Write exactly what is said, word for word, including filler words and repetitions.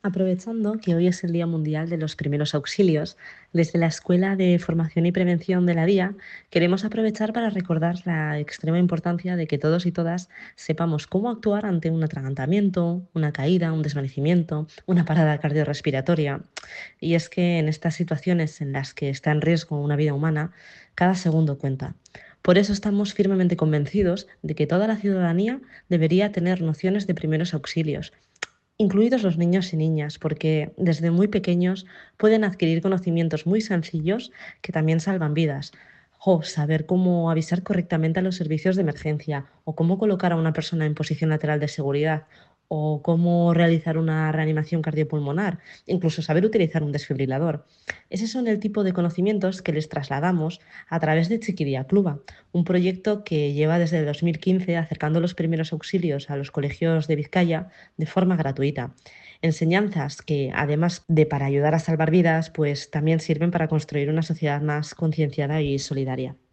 Aprovechando que hoy es el Día Mundial de los Primeros Auxilios, desde la Escuela de Formación y Prevención de la D I A queremos aprovechar para recordar la extrema importancia de que todos y todas sepamos cómo actuar ante un atragantamiento, una caída, un desvanecimiento, una parada cardiorrespiratoria. Y es que en estas situaciones en las que está en riesgo una vida humana, cada segundo cuenta. Por eso estamos firmemente convencidos de que toda la ciudadanía debería tener nociones de primeros auxilios, incluidos los niños y niñas, porque desde muy pequeños pueden adquirir conocimientos muy sencillos que también salvan vidas. Jo, saber cómo avisar correctamente a los servicios de emergencia, o cómo colocar a una persona en posición lateral de seguridad, o cómo realizar una reanimación cardiopulmonar, incluso saber utilizar un desfibrilador. Esos son el tipo de conocimientos que les trasladamos a través de Chiquidia Cluba, un proyecto que lleva desde el dos mil quince acercando los primeros auxilios a los colegios de Vizcaya de forma gratuita. Enseñanzas que, además de para ayudar a salvar vidas, pues también sirven para construir una sociedad más concienciada y solidaria.